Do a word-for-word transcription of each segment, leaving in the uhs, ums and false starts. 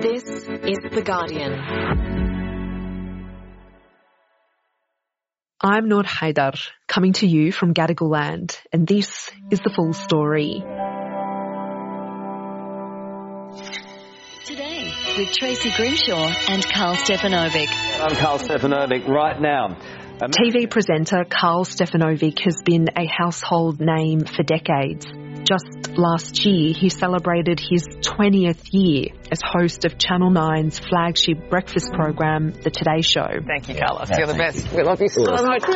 This is The Guardian. I'm Noor Haidar, coming to you from Gadigal land, and this is the full story. Today, with Tracy Grimshaw and Carl Stefanovic. I'm Carl Stefanovic right now. Um, T V presenter Carl Stefanovic has been a household name for decades. Just last year, he celebrated his twentieth year as host of Channel nine's flagship breakfast program, The Today Show. Thank you, Carlos. You're the best. We love you so much.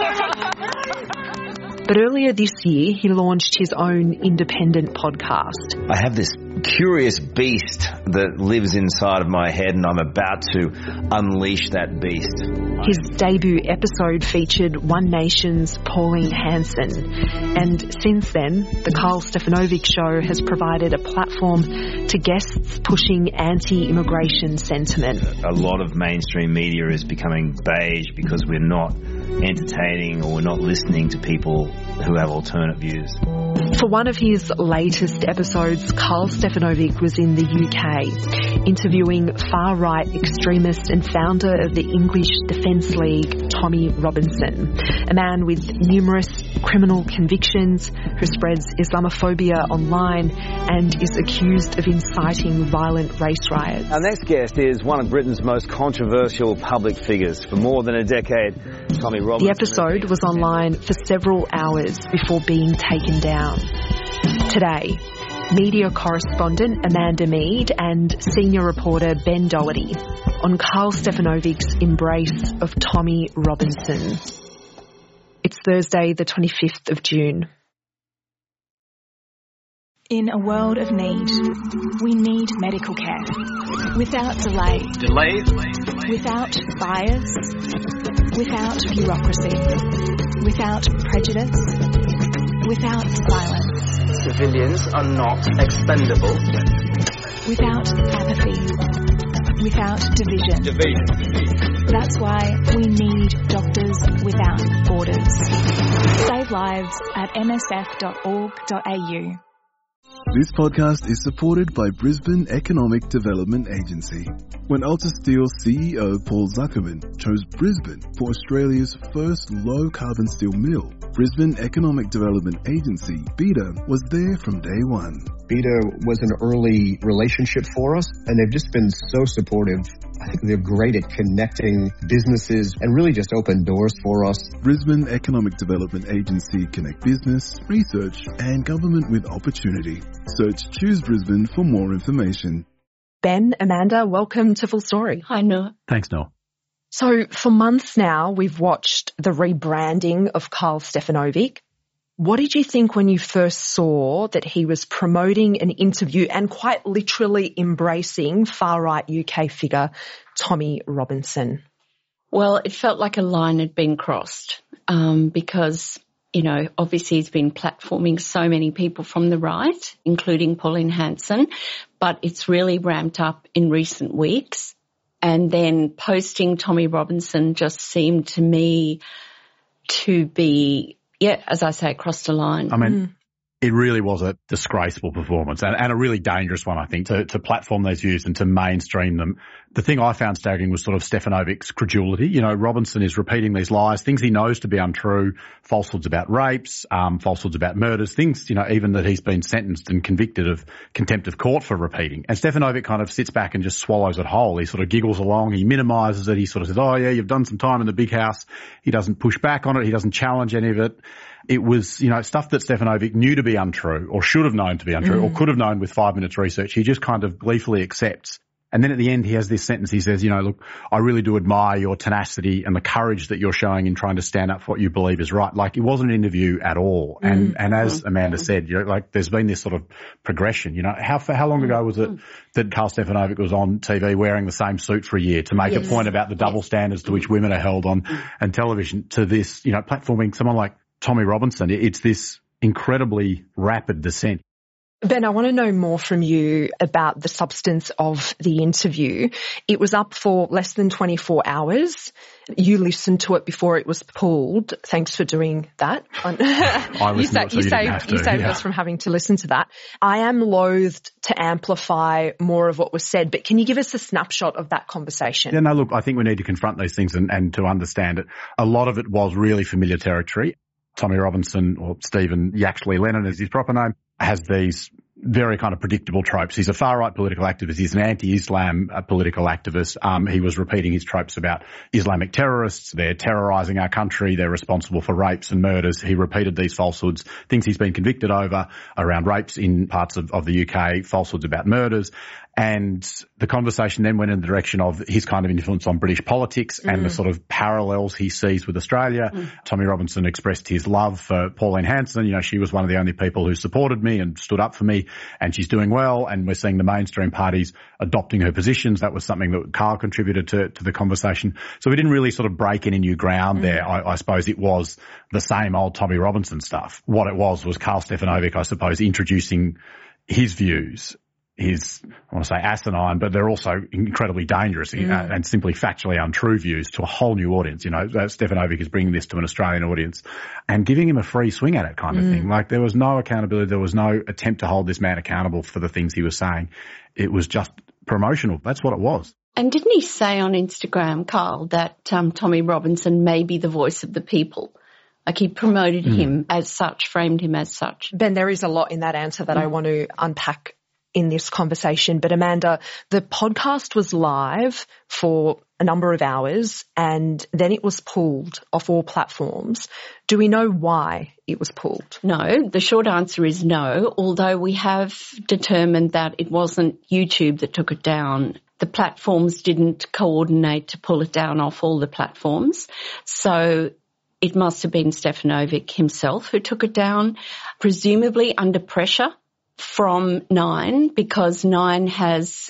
But earlier this year, he launched his own independent podcast. I have this curious beast that lives inside of my head, and I'm about to unleash that beast. His debut episode featured One Nation's Pauline Hanson. And since then, the Carl Stefanovic Show has provided a platform to guests pushing anti-immigration sentiment. A lot of mainstream media is becoming beige because we're not entertaining or we're not listening to people who have alternate views. For one of his latest episodes, Carl Stefanovic was in the U K, interviewing far-right extremist and founder of the English Defence League, Tommy Robinson, a man with numerous criminal convictions who spreads Islamophobia online and is accused of inciting violent race riots. Our next guest is one of Britain's most controversial public figures. For more than a decade, Tommy Robinson... The episode was online for several hours before being taken down. Today, media correspondent Amanda Mead and senior reporter Ben Doherty on Carl Stefanovic's embrace of Tommy Robinson. It's Thursday, the twenty-fifth of June. In a world of need, we need medical care. Without delay. Delay. Without bias. Without bureaucracy. Without prejudice. Without silence. Civilians are not expendable. Without apathy. Without division. Division. That's why we need Doctors Without Borders. Save lives at m s f dot org dot a u. This podcast is supported by Brisbane Economic Development Agency. When Alta Steel C E O Paul Zuckerman chose Brisbane for Australia's first low-carbon steel mill, Brisbane Economic Development Agency, B E D A, was there from day one. B E D A was an early relationship for us, and they've just been so supportive. I think they're great at connecting businesses and really just open doors for us. Brisbane Economic Development Agency connect business, research and government with opportunity. Search Choose Brisbane for more information. Ben, Amanda, welcome to Full Story. Hi, Noor. Thanks, Noor. So for months now, we've watched the rebranding of Carl Stefanovic. What did you think when you first saw that he was promoting an interview and quite literally embracing far-right U K figure Tommy Robinson? Well, it felt like a line had been crossed um, because, you know, obviously he's been platforming so many people from the right, including Pauline Hanson, but it's really ramped up in recent weeks. And then posting Tommy Robinson just seemed to me to be... Yeah, as I say, crossed a line. I mean, mm. it really was a disgraceful performance and, and a really dangerous one, I think, to, to platform those views and to mainstream them. The thing I found staggering was sort of Stefanovic's credulity. You know, Robinson is repeating these lies, things he knows to be untrue, falsehoods about rapes, um, falsehoods about murders, things, you know, even that he's been sentenced and convicted of contempt of court for repeating. And Stefanovic kind of sits back and just swallows it whole. He sort of giggles along, he minimises it, he sort of says, oh yeah, you've done some time in the big house. He doesn't push back on it, he doesn't challenge any of it. It was, you know, stuff that Stefanovic knew to be untrue or should have known to be untrue mm. or could have known with five minutes research. He just kind of gleefully accepts. And then at the end, he has this sentence. He says, you know, look, I really do admire your tenacity and the courage that you're showing in trying to stand up for what you believe is right. Like, it wasn't an interview at all. Mm. And, and as Amanda said, you know, like, there's been this sort of progression. You know, how, how long ago was it that Carl Stefanovic was on T V wearing the same suit for a year to make yes. a point about the double standards to which women are held on and television to this, you know, platforming someone like Tommy Robinson? It's this incredibly rapid descent. Ben, I want to know more from you about the substance of the interview. It was up for less than twenty-four hours. You listened to it before it was pulled. Thanks for doing that. I you listened to it, so you, you saved, didn't have to. you saved yeah. us from having to listen to that. I am loathed to amplify more of what was said, but can you give us a snapshot of that conversation? Yeah, no, look, I think we need to confront these things and, and to understand it. A lot of it was really familiar territory. Tommy Robinson, or Stephen Yaxley Lennon is his proper name, has these very kind of predictable tropes. He's a far-right political activist. He's an anti-Islam uh, political activist. Um, he was repeating his tropes about Islamic terrorists. They're terrorising our country. They're responsible for rapes and murders. He repeated these falsehoods, things he's been convicted over around rapes in parts of, of the U K, falsehoods about murders. And the conversation then went in the direction of his kind of influence on British politics mm. and the sort of parallels he sees with Australia. Mm. Tommy Robinson expressed his love for Pauline Hanson. You know, she was one of the only people who supported me and stood up for me, and she's doing well. And we're seeing the mainstream parties adopting her positions. That was something that Carl contributed to, to the conversation. So we didn't really sort of break any new ground mm. there. I, I suppose it was the same old Tommy Robinson stuff. What it was was Karl Stefanovic, I suppose, introducing his views, his, I want to say asinine, but they're also incredibly dangerous mm. uh, and simply factually untrue views to a whole new audience. You know, Stefanovic is bringing this to an Australian audience and giving him a free swing at it kind of mm. thing. Like there was no accountability. There was no attempt to hold this man accountable for the things he was saying. It was just promotional. That's what it was. And didn't he say on Instagram, Carl, that um, Tommy Robinson may be the voice of the people? Like he promoted mm. him as such, framed him as such. Ben, there is a lot in that answer that mm. I want to unpack in this conversation. But Amanda, the podcast was live for a number of hours and then it was pulled off all platforms. Do we know why it was pulled? No, the short answer is no, although we have determined that it wasn't YouTube that took it down. The platforms didn't coordinate to pull it down off all the platforms. So it must have been Stefanovic himself who took it down, presumably under pressure from Nine, because Nine has,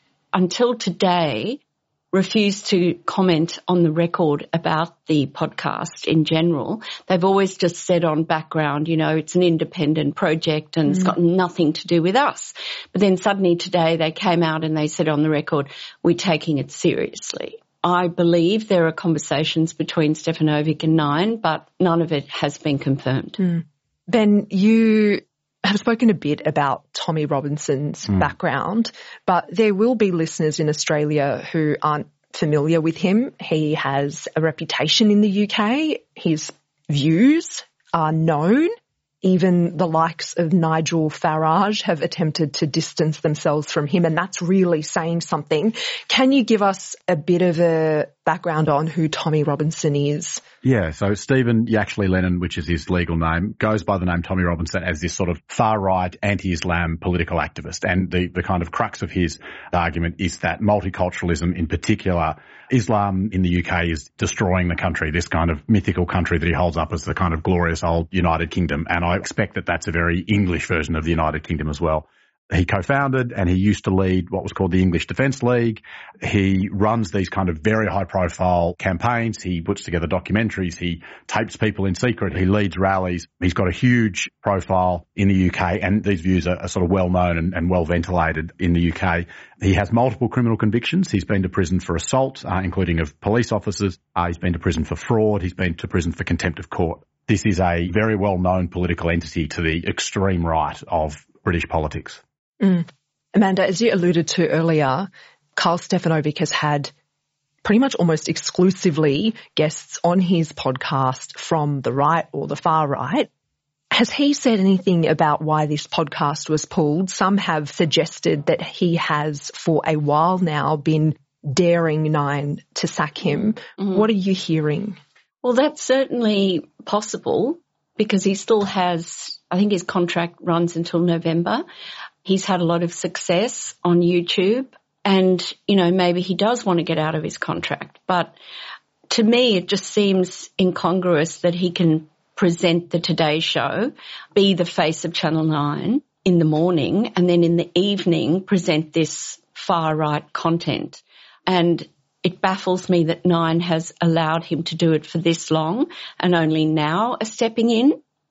until today, refused to comment on the record about the podcast in general. They've always just said on background, you know, it's an independent project and mm. it's got nothing to do with us. But then suddenly today they came out and they said on the record, we're taking it seriously. I believe there are conversations between Stefanovic and Nine, but none of it has been confirmed. Mm. Ben, you have spoken a bit about Tommy Robinson's mm. background, but there will be listeners in Australia who aren't familiar with him. He has a reputation in the U K. His views are known. Even the likes of Nigel Farage have attempted to distance themselves from him, and that's really saying something. Can you give us a bit of a background on who Tommy Robinson is? Yeah, so Stephen Yaxley Lennon, which is his legal name, goes by the name Tommy Robinson as this sort of far-right, anti-Islam political activist. And the, the kind of crux of his argument is that multiculturalism in particular, Islam in the U K is destroying the country, this kind of mythical country that he holds up as the kind of glorious old United Kingdom. And I expect that that's a very English version of the United Kingdom as well. He co-founded and he used to lead what was called the English Defence League. He runs these kind of very high-profile campaigns. He puts together documentaries. He tapes people in secret. He leads rallies. He's got a huge profile in the U K, and these views are, are sort of well-known and, and well-ventilated in the U K. He has multiple criminal convictions. He's been to prison for assault, uh, including of police officers. Uh, he's been to prison for fraud. He's been to prison for contempt of court. This is a very well-known political entity to the extreme right of British politics. Mm. Amanda, as you alluded to earlier, Karl Stefanovic has had pretty much almost exclusively guests on his podcast from the right or the far right. Has he said anything about why this podcast was pulled? Some have suggested that he has for a while now been daring Nine to sack him. Mm-hmm. What are you hearing? Well, that's certainly possible because he still has, I think his contract runs until November. He's had a lot of success on YouTube and, you know, maybe he does want to get out of his contract. But to me, it just seems incongruous that he can present the Today Show, be the face of Channel nine in the morning and then in the evening present this far-right content. And it baffles me that Nine has allowed him to do it for this long and only now are stepping in.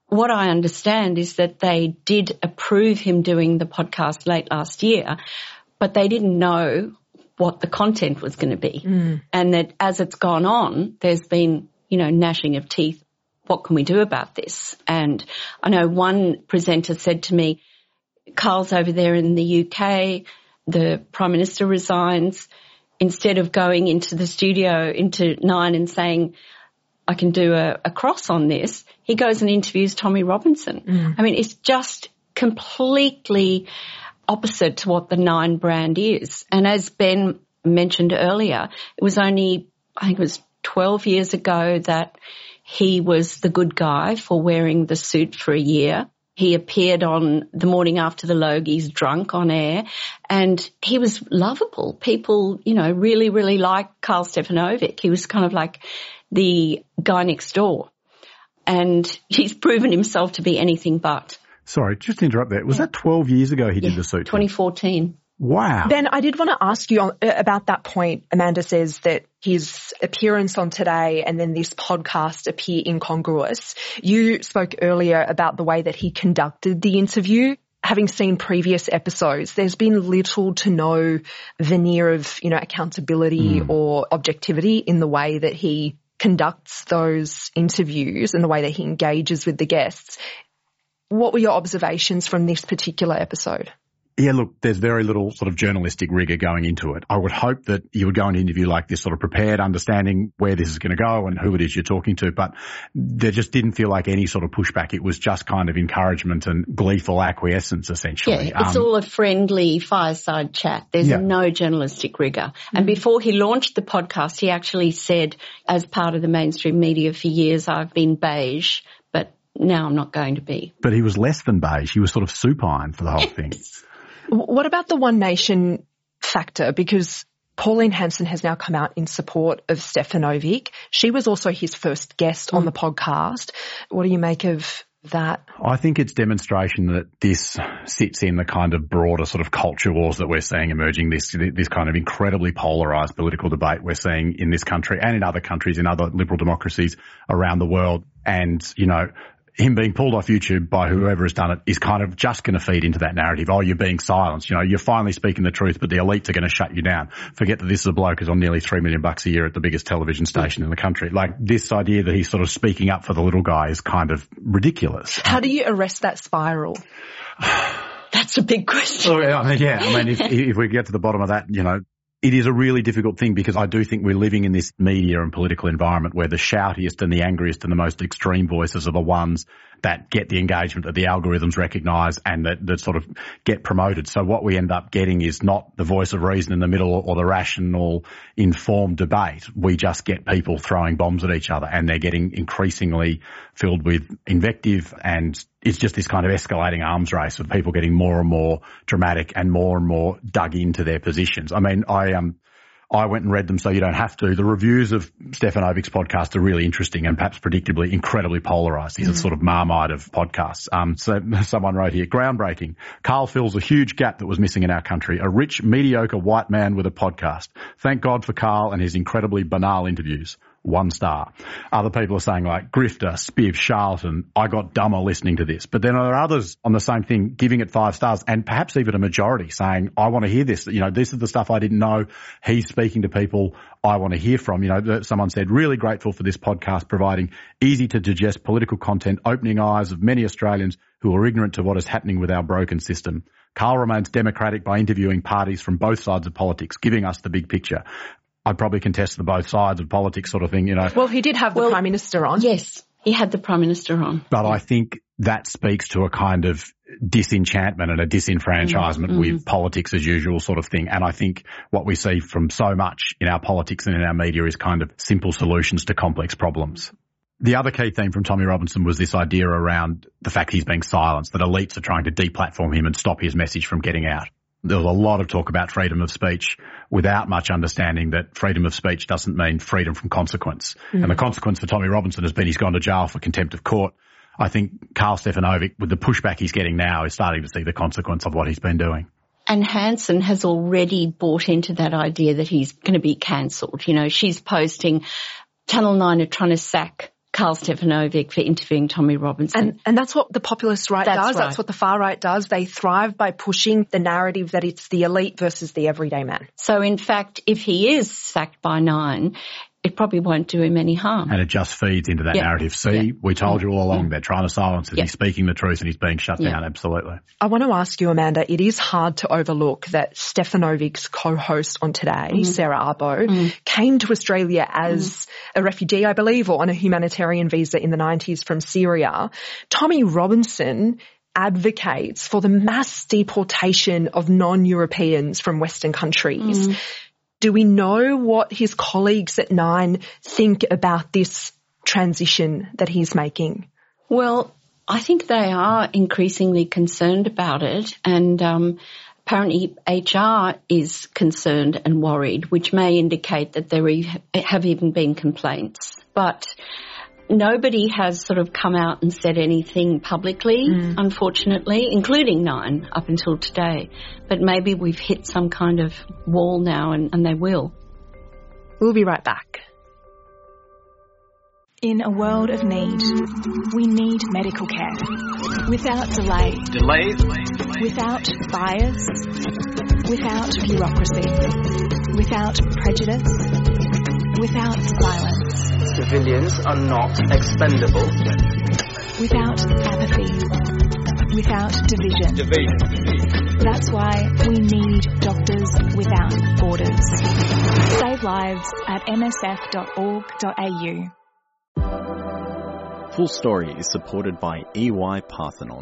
what I understand is that they did approve him doing the podcast late last year, but they didn't know what the content was going to be. Mm. And that as it's gone on, there's been, you know, gnashing of teeth. What can we do about this? And I know one presenter said to me, Carl's over there in the U K, the Prime Minister resigns. Instead of going into the studio, into Nine and saying, I can do a, a cross on this, he goes and interviews Tommy Robinson. Mm. I mean, it's just completely opposite to what the Nine brand is. And as Ben mentioned earlier, it was only, I think it was twelve years ago that he was the good guy for wearing the suit for a year. He appeared on The Morning After the Logies drunk on air, and he was lovable. People, you know, really, really liked Karl Stefanovic. He was kind of like the guy next door. And he's proven himself to be anything but. Sorry, just to interrupt there. Was yeah. that twelve years ago he yeah, did the suit? twenty fourteen. Wow. Ben, I did want to ask you on, uh, about that point. Amanda says that his appearance on Today and then this podcast appear incongruous. You spoke earlier about the way that he conducted the interview. Having seen previous episodes, there's been little to no veneer of, you know, accountability mm. or objectivity in the way that he conducts those interviews and the way that he engages with the guests. What were your observations from this particular episode? Yeah, look, there's very little sort of journalistic rigour going into it. I would hope that you would go into an interview like this sort of prepared, understanding where this is going to go and who it is you're talking to, but there just didn't feel like any sort of pushback. It was just kind of encouragement and gleeful acquiescence, essentially. Yeah, it's um, all a friendly fireside chat. There's yeah. no journalistic rigour. Mm-hmm. And before he launched the podcast, he actually said, as part of the mainstream media for years, I've been beige, but now I'm not going to be. But he was less than beige. He was sort of supine for the whole thing. What about the One Nation factor? Because Pauline Hanson has now come out in support of Stefanovic. She was also his first guest mm. on the podcast. What do you make of that? I think it's demonstration that this sits in the kind of broader sort of culture wars that we're seeing emerging, this this kind of incredibly polarised political debate we're seeing in this country and in other countries, in other liberal democracies around the world. And, you know, him being pulled off YouTube by whoever has done it is kind of just going to feed into that narrative. Oh, you're being silenced. You know, you're finally speaking the truth, but the elites are going to shut you down. Forget that this is a bloke who's on nearly three million bucks a year at the biggest television station in the country. Like, this idea that he's sort of speaking up for the little guy is kind of ridiculous. How do you arrest that spiral? That's a big question. Oh, I mean, yeah. I mean, if, if we get to the bottom of that, you know, it is a really difficult thing because I do think we're living in this media and political environment where the shoutiest and the angriest and the most extreme voices are the ones that get the engagement that the algorithms recognise and that, that sort of get promoted. So what we end up getting is not the voice of reason in the middle or the rational, informed debate. We just get people throwing bombs at each other, and they're getting increasingly filled with invective, and it's just this kind of escalating arms race of people getting more and more dramatic and more and more dug into their positions. I mean, I um. I went and read them so you don't have to. The reviews of Stefanovic's podcast are really interesting and perhaps predictably incredibly polarised. He's mm. a sort of Marmite of podcasts. Um, so someone wrote here, groundbreaking. Carl fills a huge gap that was missing in our country. A rich, mediocre white man with a podcast. Thank God for Carl and his incredibly banal interviews. One star. Other people are saying like grifter, spiv, charlatan. I got dumber listening to this. But then there are others on the same thing giving it five stars, and perhaps even a majority saying, I want to hear this. You know, this is the stuff I didn't know. He's speaking to people I want to hear from. You know, someone said, really grateful for this podcast providing easy to digest political content, opening eyes of many Australians who are ignorant to what is happening with our broken system. Carl remains democratic by interviewing parties from both sides of politics, giving us the big picture. I'd probably contest the both sides of politics sort of thing, you know. Well, he did have the well, Prime Minister on. Yes, he had the Prime Minister on. But I think that speaks to a kind of disenchantment and a disenfranchisement mm-hmm. with politics as usual sort of thing. And I think what we see from so much in our politics and in our media is kind of simple solutions to complex problems. The other key theme from Tommy Robinson was this idea around the fact he's being silenced, that elites are trying to deplatform him and stop his message from getting out. There was a lot of talk about freedom of speech without much understanding that freedom of speech doesn't mean freedom from consequence. Mm. And the consequence for Tommy Robinson has been he's gone to jail for contempt of court. I think Karl Stefanovic, with the pushback he's getting now, is starting to see the consequence of what he's been doing. And Hanson has already bought into that idea that he's going to be cancelled. You know, she's posting, Channel nine are trying to sack Karl Stefanovic for interviewing Tommy Robinson. And, and that's what the populist right that's does. Right. That's what the far right does. They thrive by pushing the narrative that it's the elite versus the everyday man. So in fact, if he is sacked by Nine, it probably won't do him any harm. And it just feeds into that yeah. narrative. See, yeah. we told you all along yeah. they're trying to silence us. Yeah. He's speaking the truth and he's being shut yeah. down. Absolutely. I want to ask you, Amanda, it is hard to overlook that Stefanovic's co-host on Today, mm. Sarah Arbo, mm. came to Australia as mm. a refugee, I believe, or on a humanitarian visa in the nineties from Syria. Tommy Robinson advocates for the mass deportation of non-Europeans from Western countries. Mm. Do we know what his colleagues at Nine think about this transition that he's making? Well, I think they are increasingly concerned about it, and um, apparently H R is concerned and worried, which may indicate that there have even been complaints. But nobody has sort of come out and said anything publicly, mm. unfortunately, including Nine up until today. But maybe we've hit some kind of wall now, and, and they will. We'll be right back. In a world of need, we need medical care. Without delay. Delay. Without bias. Without bureaucracy. Without prejudice. Without silence. Civilians are not expendable. Without apathy. Without division. Division. That's why we need Doctors Without Borders. Save lives at m s f dot org dot a u. Full Story is supported by E Y Parthenon.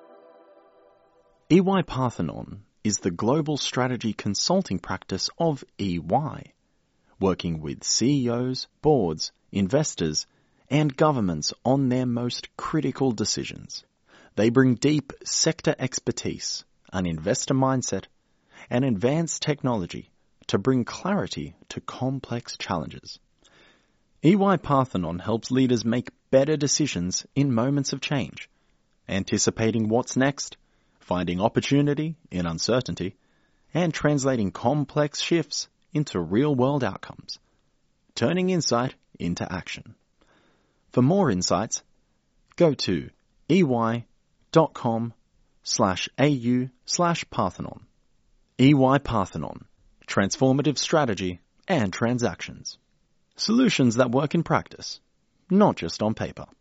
E Y Parthenon is the global strategy consulting practice of E Y, working with C E Os, boards, investors, and governments on their most critical decisions. They bring deep sector expertise, an investor mindset, and advanced technology to bring clarity to complex challenges. E Y Parthenon helps leaders make better decisions in moments of change, anticipating what's next, finding opportunity in uncertainty, and translating complex shifts into real-world outcomes, turning insight into action. For more insights, go to ey.com slash au slash Parthenon. E Y Parthenon, transformative strategy and transactions. Solutions that work in practice, not just on paper.